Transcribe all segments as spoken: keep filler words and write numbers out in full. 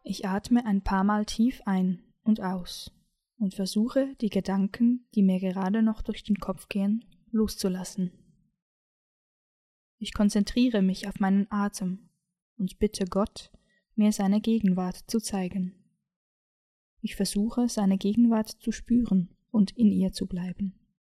Ich atme ein paar Mal tief ein und aus und versuche, die Gedanken, die mir gerade noch durch den Kopf gehen, loszulassen. Ich konzentriere mich auf meinen Atem und bitte Gott, mir seine Gegenwart zu zeigen. Ich versuche, seine Gegenwart zu spüren und in ihr zu bleiben.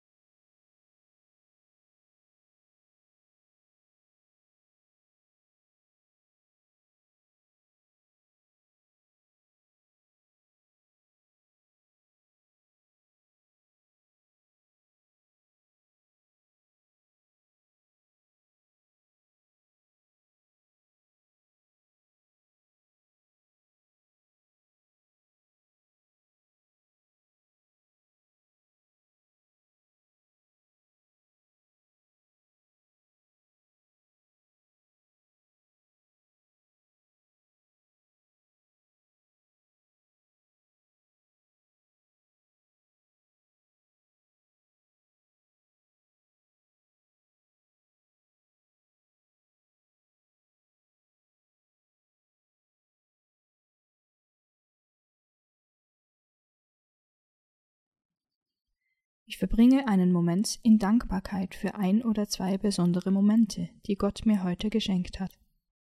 Ich verbringe einen Moment in Dankbarkeit für ein oder zwei besondere Momente, die Gott mir heute geschenkt hat.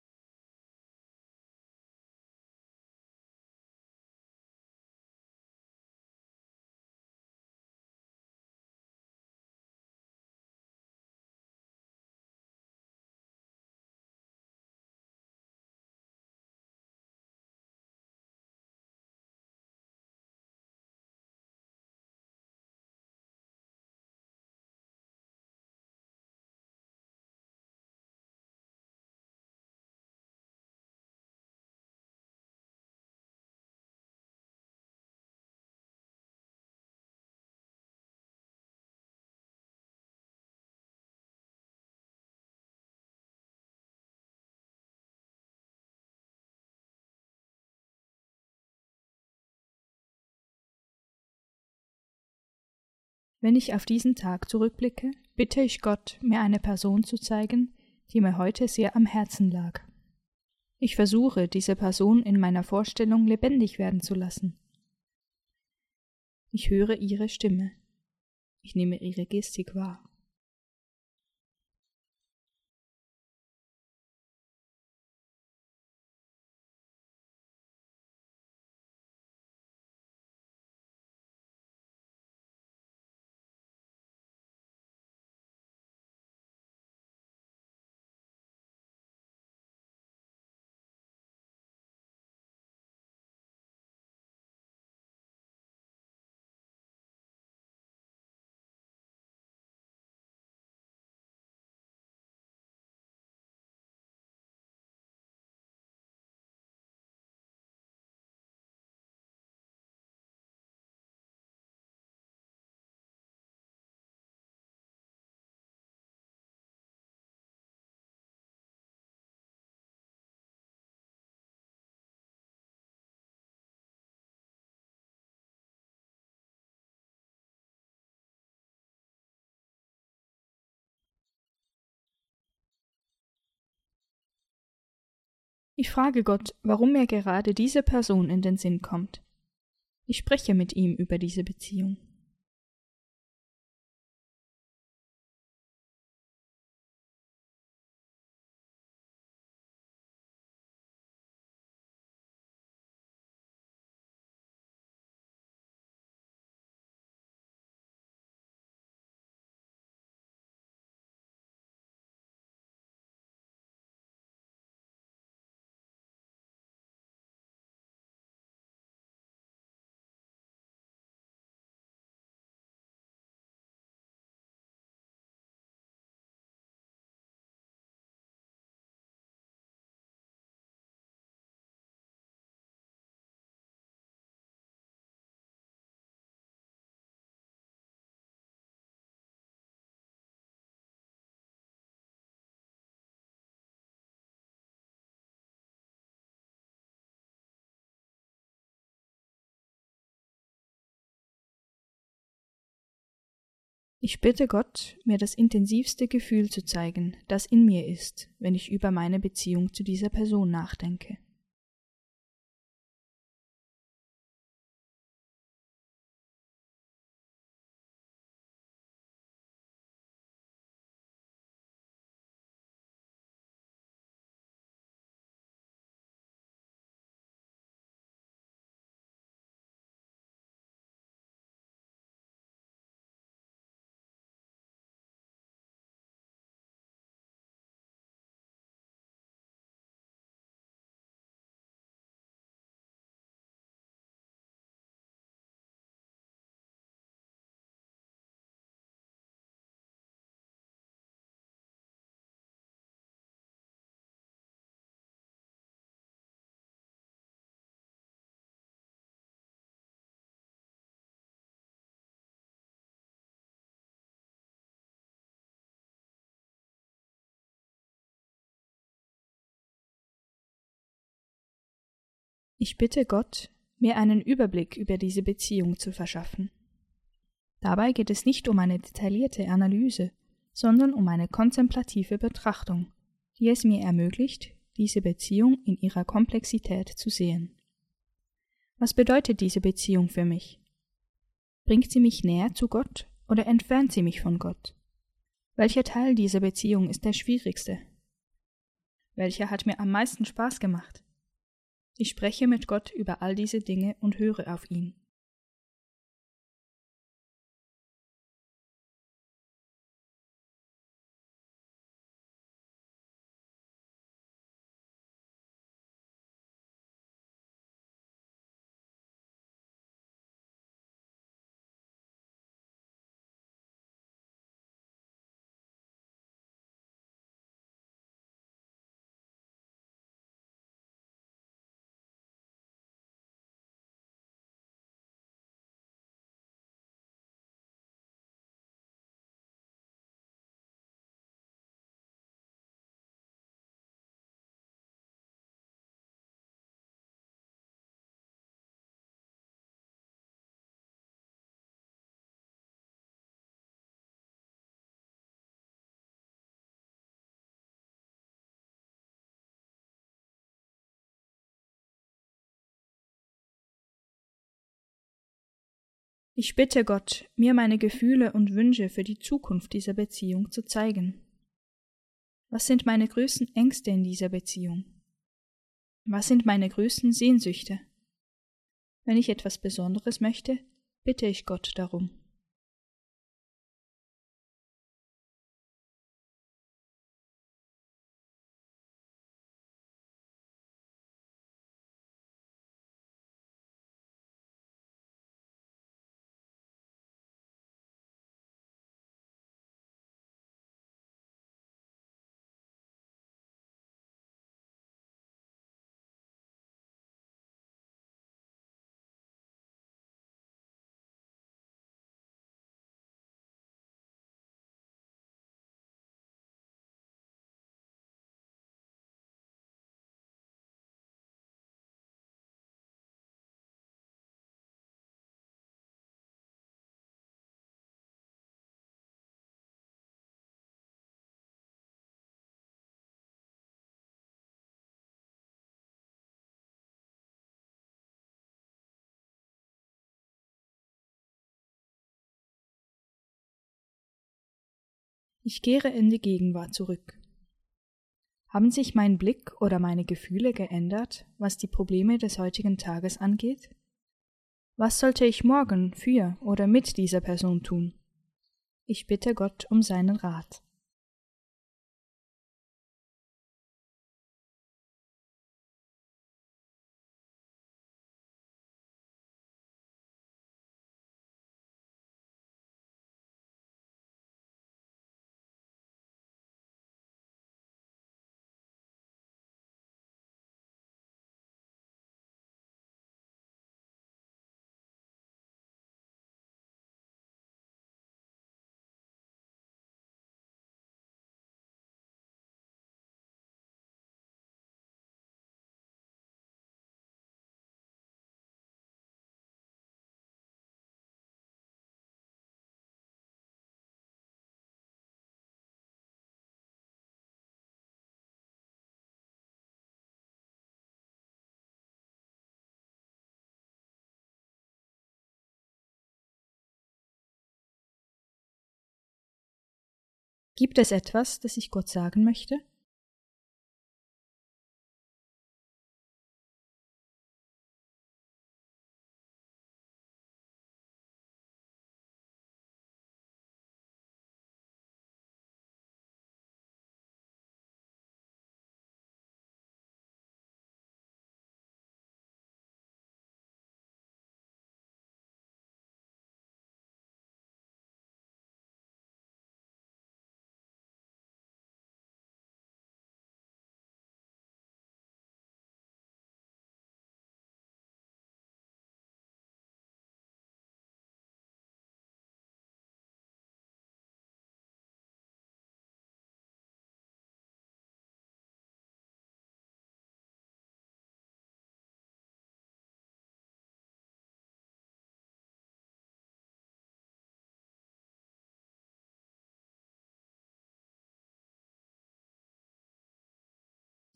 Wenn ich auf diesen Tag zurückblicke, bitte ich Gott, mir eine Person zu zeigen, die mir heute sehr am Herzen lag. Ich versuche, diese Person in meiner Vorstellung lebendig werden zu lassen. Ich höre ihre Stimme. Ich nehme ihre Gestik wahr. Ich frage Gott, warum mir gerade diese Person in den Sinn kommt. Ich spreche mit ihm über diese Beziehung. Ich bitte Gott, mir das intensivste Gefühl zu zeigen, das in mir ist, wenn ich über meine Beziehung zu dieser Person nachdenke. Ich bitte Gott, mir einen Überblick über diese Beziehung zu verschaffen. Dabei geht es nicht um eine detaillierte Analyse, sondern um eine kontemplative Betrachtung, die es mir ermöglicht, diese Beziehung in ihrer Komplexität zu sehen. Was bedeutet diese Beziehung für mich? Bringt sie mich näher zu Gott oder entfernt sie mich von Gott? Welcher Teil dieser Beziehung ist der schwierigste? Welcher hat mir am meisten Spaß gemacht? Ich spreche mit Gott über all diese Dinge und höre auf ihn. Ich bitte Gott, mir meine Gefühle und Wünsche für die Zukunft dieser Beziehung zu zeigen. Was sind meine größten Ängste in dieser Beziehung? Was sind meine größten Sehnsüchte? Wenn ich etwas Besonderes möchte, bitte ich Gott darum. Ich kehre in die Gegenwart zurück. Haben sich mein Blick oder meine Gefühle geändert, was die Probleme des heutigen Tages angeht? Was sollte ich morgen für oder mit dieser Person tun? Ich bitte Gott um seinen Rat. Gibt es etwas, das ich Gott sagen möchte?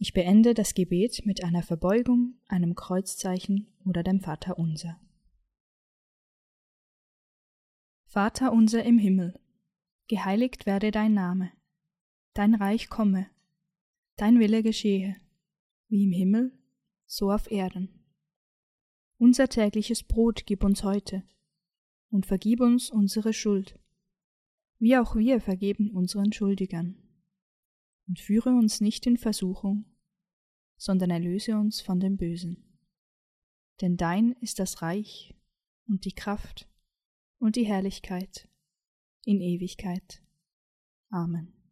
Ich beende das Gebet mit einer Verbeugung, einem Kreuzzeichen oder dem Vaterunser. Vater unser im Himmel, geheiligt werde dein Name, dein Reich komme, dein Wille geschehe, wie im Himmel, so auf Erden. Unser tägliches Brot gib uns heute und vergib uns unsere Schuld, wie auch wir vergeben unseren Schuldigern. Und führe uns nicht in Versuchung, sondern erlöse uns von dem Bösen. Denn dein ist das Reich und die Kraft und die Herrlichkeit in Ewigkeit. Amen.